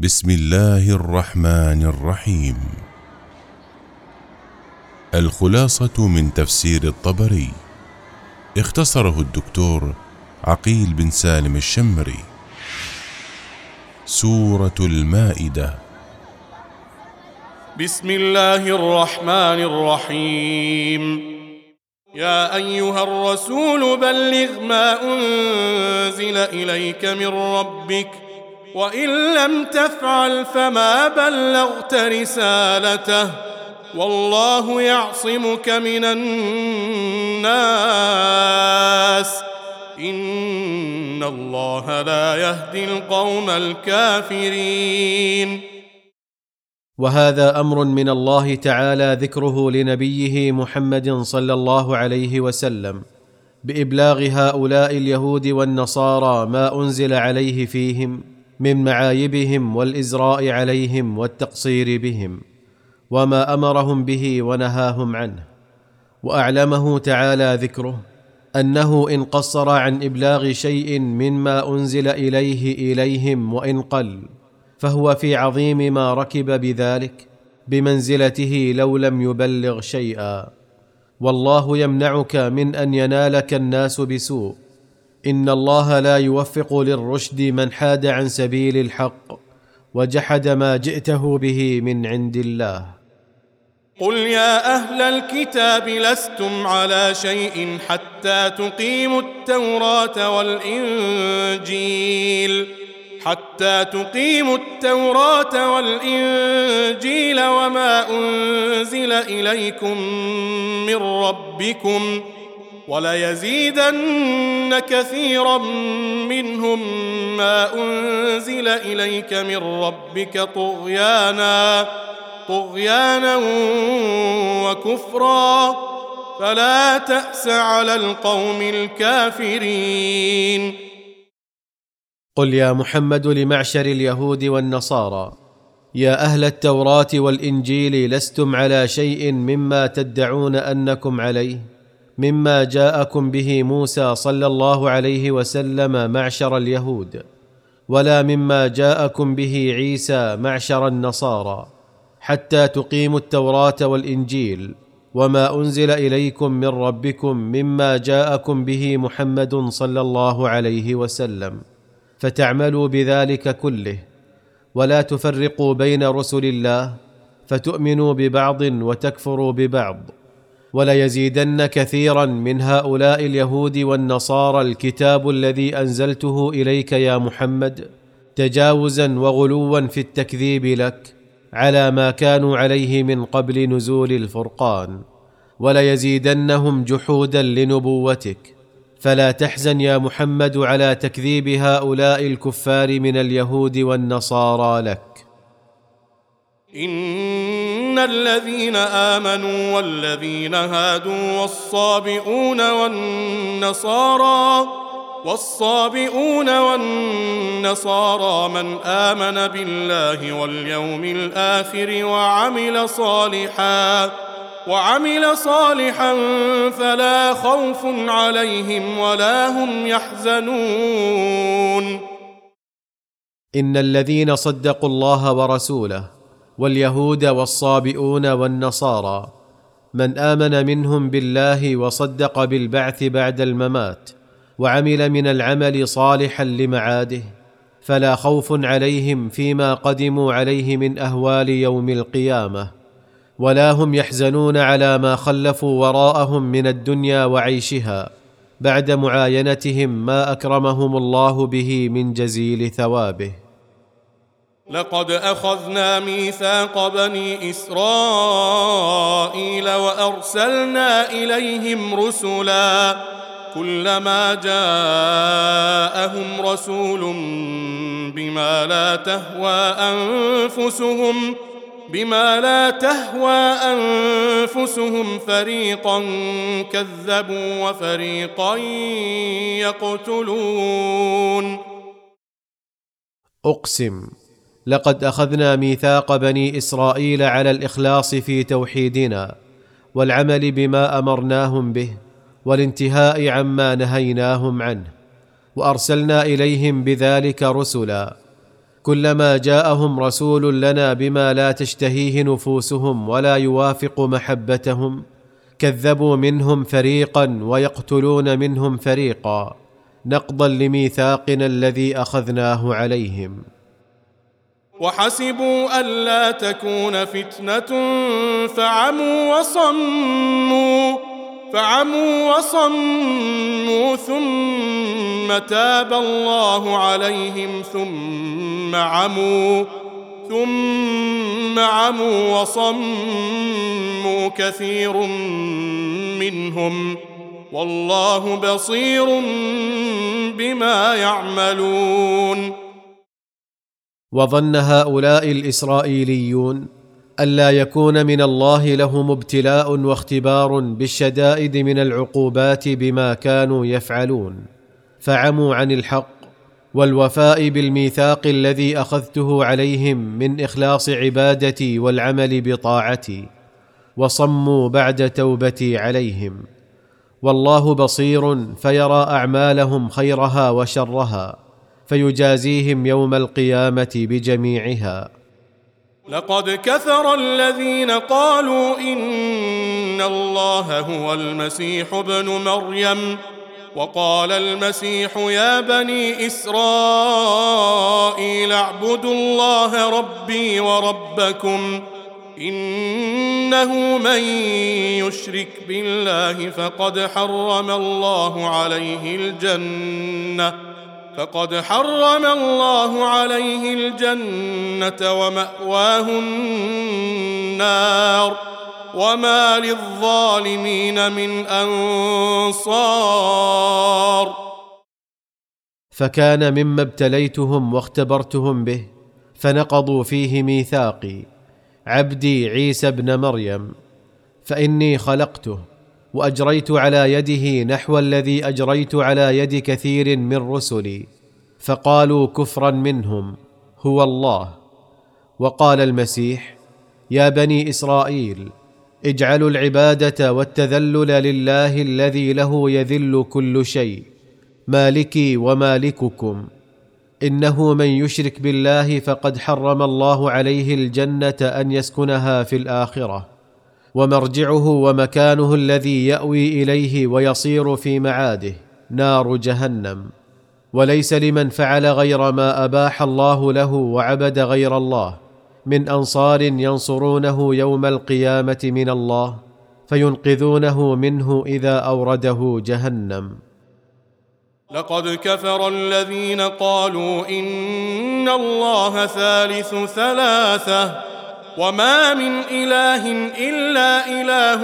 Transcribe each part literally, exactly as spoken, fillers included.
بسم الله الرحمن الرحيم. الخلاصة من تفسير الطبري، اختصره الدكتور عقيل بن سالم الشمري. سورة المائدة. بسم الله الرحمن الرحيم. يا أيها الرسول بلغ ما أنزل إليك من ربك وإن لم تفعل فما بلغت رسالته والله يعصمك من الناس إن الله لا يهدي القوم الكافرين. وهذا أمر من الله تعالى ذكره لنبيه محمد صلى الله عليه وسلم بإبلاغ هؤلاء اليهود والنصارى ما أنزل عليه فيهم من معايبهم والإزراء عليهم والتقصير بهم، وما أمرهم به ونهاهم عنه. وأعلمه تعالى ذكره أنه إن قصر عن إبلاغ شيء مما أنزل إليه إليهم وإن قل، فهو في عظيم ما ركب بذلك بمنزلته لو لم يبلغ شيئا. والله يمنعك من أن ينالك الناس بسوء، إن الله لا يوفق للرشد من حاد عن سبيل الحق وجحد ما جئته به من عند الله. قل يا أهل الكتاب لستم على شيء حتى تقيموا التوراة والإنجيل حتى تقيموا التوراة والإنجيل وما أنزل إليكم من ربكم وليزيدن كثيرا منهم ما أنزل إليك من ربك طغيانا طغيانا وكفرا فلا تأس على القوم الكافرين. قل يا محمد لمعشر اليهود والنصارى: يا أهل التوراة والإنجيل لستم على شيء مما تدعون أنكم عليه مما جاءكم به موسى صلى الله عليه وسلم معشر اليهود، ولا مما جاءكم به عيسى معشر النصارى، حتى تقيموا التوراة والإنجيل وما أنزل إليكم من ربكم مما جاءكم به محمد صلى الله عليه وسلم، فتعملوا بذلك كله، ولا تفرقوا بين رسل الله فتؤمنوا ببعض وتكفروا ببعض. وليزيدن كثيرا من هؤلاء اليهود والنصارى الكتاب الذي أنزلته إليك يا محمد تجاوزا وغلوا في التكذيب لك على ما كانوا عليه من قبل نزول الفرقان، وليزيدنهم جحودا لنبوتك. فلا تحزن يا محمد على تكذيب هؤلاء الكفار من اليهود والنصارى لك. إن الذين آمنوا والذين هادوا والصابئون والنصارى والصابئون والنصارى من آمن بالله واليوم الآخر وعمل صالحا وعمل صالحا فلا خوف عليهم ولا هم يحزنون. إن الذين صدقوا الله ورسوله واليهود والصابئون والنصارى من آمن منهم بالله وصدق بالبعث بعد الممات وعمل من العمل صالحا لمعاده، فلا خوف عليهم فيما قدموا عليه من أهوال يوم القيامة، ولا هم يحزنون على ما خلفوا وراءهم من الدنيا وعيشها بعد معاينتهم ما أكرمهم الله به من جزيل ثوابه. لقد أخذنا ميثاق بني إسرائيل وأرسلنا إليهم رسلا كلما جاءهم رسول بما لا تهوى أنفسهم بما لا تهوى أنفسهم فريقا كذبوا وفريقا يقتلون. أقسم لقد أخذنا ميثاق بني إسرائيل على الإخلاص في توحيدنا والعمل بما أمرناهم به والانتهاء عما نهيناهم عنه، وأرسلنا إليهم بذلك رسلا كلما جاءهم رسول لنا بما لا تشتهيه نفوسهم ولا يوافق محبتهم كذبوا منهم فريقا ويقتلون منهم فريقا نقضا لميثاقنا الذي أخذناه عليهم. وحسبوا ألا تكون فتنة فعموا وصموا فعموا وصموا ثم تاب الله عليهم ثم عموا ثم عموا وصموا كثير منهم والله بصير بما يعملون. وظن هؤلاء الإسرائيليون ألا يكون من الله لهم ابتلاء واختبار بالشدائد من العقوبات بما كانوا يفعلون، فعموا عن الحق والوفاء بالميثاق الذي أخذته عليهم من إخلاص عبادتي والعمل بطاعتي، وصموا بعد توبتي عليهم. والله بصير فيرى أعمالهم خيرها وشرها، فيجازيهم يوم القيامة بجميعها. لقد كفر الذين قالوا إن الله هو المسيح ابن مريم وقال المسيح يا بني إسرائيل اعبدوا الله ربي وربكم إنه من يشرك بالله فقد حرم الله عليه الجنة فقد حرم الله عليه الجنة ومأواه النار وما للظالمين من أنصار. فكان مما ابتليتهم واختبرتهم به فنقضوا فيه ميثاقي عبدي عيسى ابن مريم، فإني خلقته وأجريت على يده نحو الذي أجريت على يد كثير من رسلي، فقالوا كفرا منهم هو الله. وقال المسيح يا بني إسرائيل اجعلوا العبادة والتذلل لله الذي له يذل كل شيء مالكي ومالككم، إنه من يشرك بالله فقد حرم الله عليه الجنة أن يسكنها في الآخرة، ومرجعه ومكانه الذي يأوي إليه ويصير في معاده نار جهنم. وليس لمن فعل غير ما أباح الله له وعبد غير الله من أنصار ينصرونه يوم القيامة من الله فينقذونه منه إذا أورده جهنم. لقد كفر الذين قالوا إن الله ثالث ثلاثة وما من إله إلا إله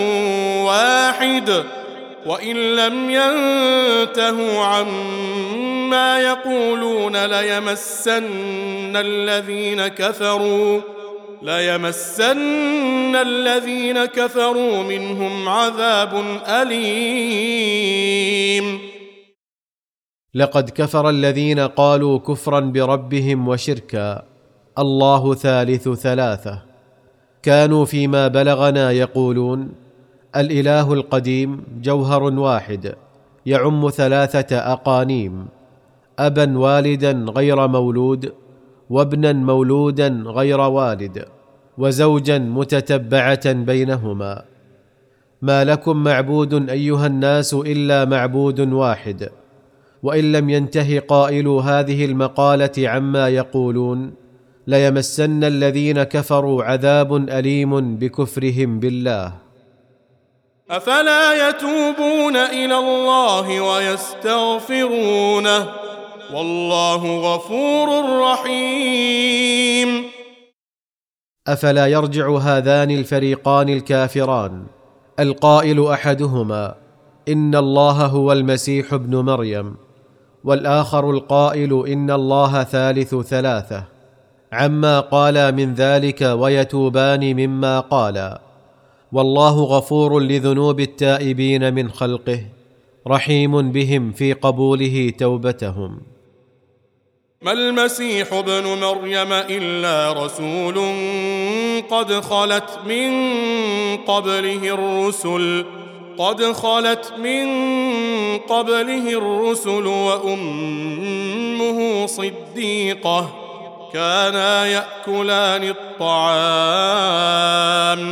واحد وإن لم ينتهوا عما يقولون ليمسن الذين كفروا ليمسن الذين كفروا منهم عذاب أليم. لقد كفر الذين قالوا كفرا بربهم وشركا الله ثالث ثلاثة. كانوا فيما بلغنا يقولون الإله القديم جوهر واحد يعم ثلاثة أقانيم، أبا والدا غير مولود، وابنا مولودا غير والد، وزوجا متتبعة بينهما. ما لكم معبود أيها الناس إلا معبود واحد. وإن لم ينته قائلو هذه المقالة عما يقولون ليمسن الذين كفروا عذاب أليم بكفرهم بالله. أفلا يتوبون إلى الله ويستغفرونه والله غفور رحيم. أفلا يرجع هذان الفريقان الكافران القائل أحدهما إن الله هو المسيح ابن مريم، والآخر القائل إن الله ثالث ثلاثة، عما قال من ذلك ويتوبان مما قال، والله غفور لذنوب التائبين من خلقه رحيم بهم في قبوله توبتهم. ما المسيح ابن مريم إلا رسول قد خلت من قبله الرسل قد خلت من قبله الرسل وأمه صديقة كانا يأكلان الطعام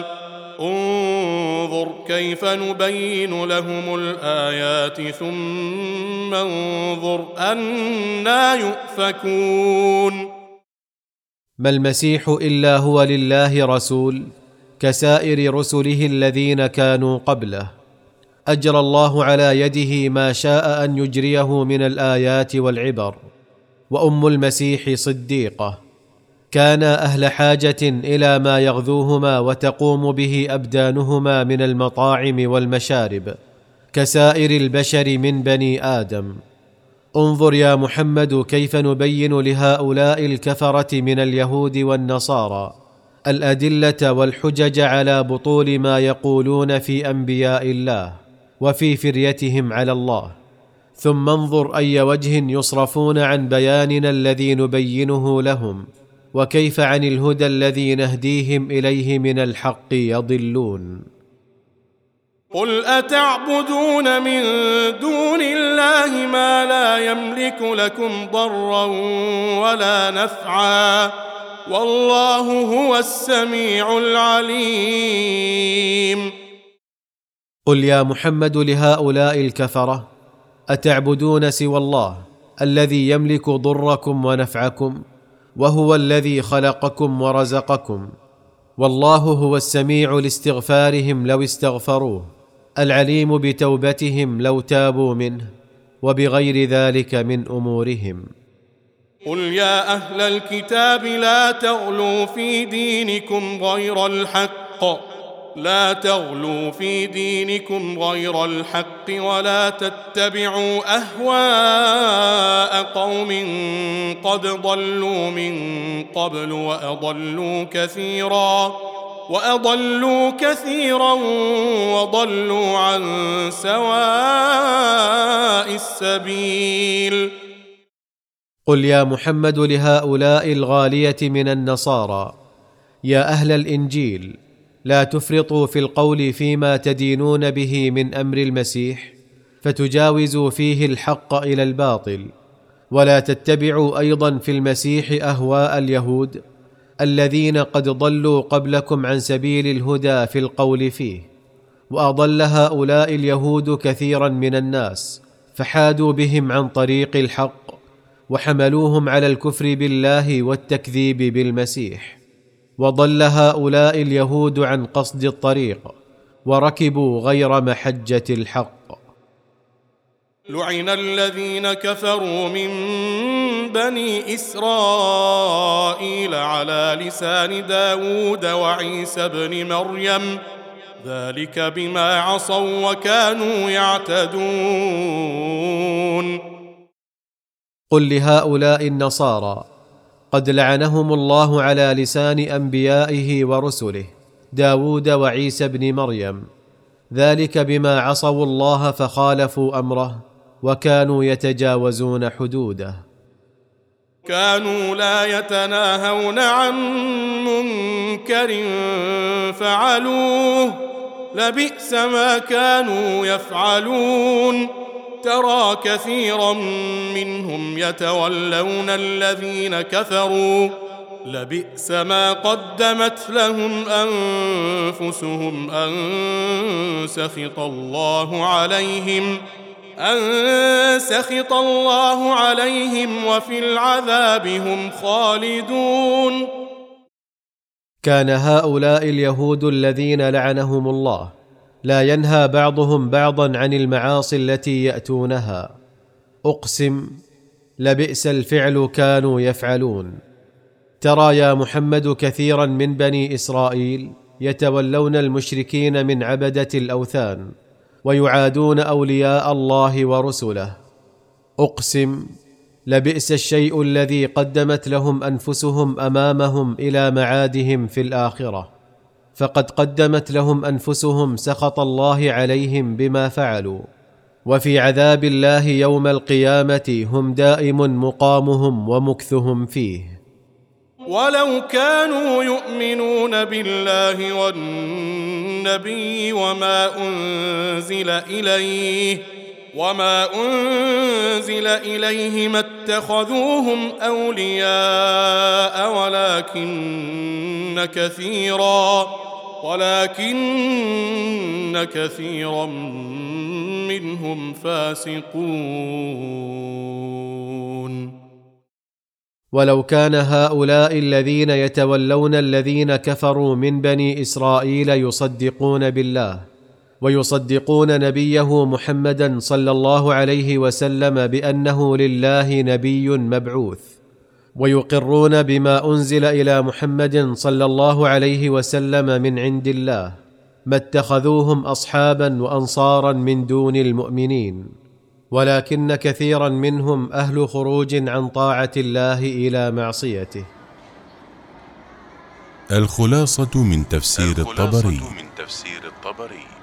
انظر كيف نبين لهم الآيات ثم انظر أنى يؤفكون. ما المسيح إلا هو لله رسول كسائر رسله الذين كانوا قبله، أجرى الله على يده ما شاء أن يجريه من الآيات والعبر. وأم المسيح صديقة، كانا أهل حاجة إلى ما يغذوهما وتقوم به أبدانهما من المطاعم والمشارب كسائر البشر من بني آدم. انظر يا محمد كيف نبين لهؤلاء الكفرة من اليهود والنصارى الأدلة والحجج على بطول ما يقولون في أنبياء الله وفي فريتهم على الله، ثم انظر أي وجه يصرفون عن بياننا الذي نبينه لهم، وكيف عن الهدى الذي نهديهم إليه من الحق يضلون. قل أتعبدون من دون الله ما لا يملك لكم ضرا ولا نفعا والله هو السميع العليم. قل يا محمد لهؤلاء الكفرة: أتعبدون سوى الله الذي يملك ضركم ونفعكم، وهو الذي خلقكم ورزقكم، والله هو السميع لاستغفارهم لو استغفروه، العليم بتوبتهم لو تابوا منه، وبغير ذلك من أمورهم. قل يا أهل الكتاب لا تغلوا في دينكم غير الحق لا تغلوا في دينكم غير الحق ولا تتبعوا أهواء قوم قد ضلوا من قبل وأضلوا كثيرا وأضلوا كثيرا وضلوا عن سواء السبيل. قل يا محمد لهؤلاء الغالية من النصارى: يا أهل الإنجيل، لا تفرطوا في القول فيما تدينون به من أمر المسيح فتجاوزوا فيه الحق إلى الباطل، ولا تتبعوا أيضا في المسيح أهواء اليهود الذين قد ضلوا قبلكم عن سبيل الهدى في القول فيه، وأضل هؤلاء اليهود كثيرا من الناس فحادوا بهم عن طريق الحق وحملوهم على الكفر بالله والتكذيب بالمسيح، وضل هؤلاء اليهود عن قصد الطريق وركبوا غير محجة الحق. لعن الذين كفروا من بني إسرائيل على لسان داود وعيسى بن مريم ذلك بما عصوا وكانوا يعتدون. قل لهؤلاء النصارى: قد لعنهم الله على لسان أنبيائه ورسله داود وعيسى بن مريم، ذلك بما عصوا الله فخالفوا أمره وكانوا يتجاوزون حدوده. كانوا لا يتناهون عن منكر فعلوه لبئس ما كانوا يفعلون. ترى كثيرا منهم يتولون الذين كفروا لبئس ما قدمت لهم أنفسهم أن سخط الله عليهم أن سخط الله عليهم وفي العذاب هم خالدون. كان هؤلاء اليهود الذين لعنهم الله لا ينهى بعضهم بعضا عن المعاصي التي يأتونها. أقسم لبئس الفعل كانوا يفعلون. ترى يا محمد كثيرا من بني إسرائيل يتولون المشركين من عبدة الأوثان ويعادون أولياء الله ورسله. أقسم لبئس الشيء الذي قدمت لهم أنفسهم أمامهم إلى معادهم في الآخرة، فقد قدمت لهم أنفسهم سخط الله عليهم بما فعلوا، وفي عذاب الله يوم القيامة هم دائم مقامهم ومكثهم فيه. ولو كانوا يؤمنون بالله والنبي وما أنزل إليه وما أنزل إليه ما اتخذوهم أولياء ولكن كثيرا ولكن كثيرا منهم فاسقون. ولو كان هؤلاء الذين يتولون الذين كفروا من بني إسرائيل يصدقون بالله ويصدقون نبيه محمدا صلى الله عليه وسلم بأنه لله نبي مبعوث، ويقرون بما أنزل إلى محمد صلى الله عليه وسلم من عند الله، ما اتخذوهم أصحابا وأنصارا من دون المؤمنين، ولكن كثيرا منهم أهل خروج عن طاعة الله إلى معصيته. الخلاصة من تفسير الخلاصة الطبري. من تفسير الطبري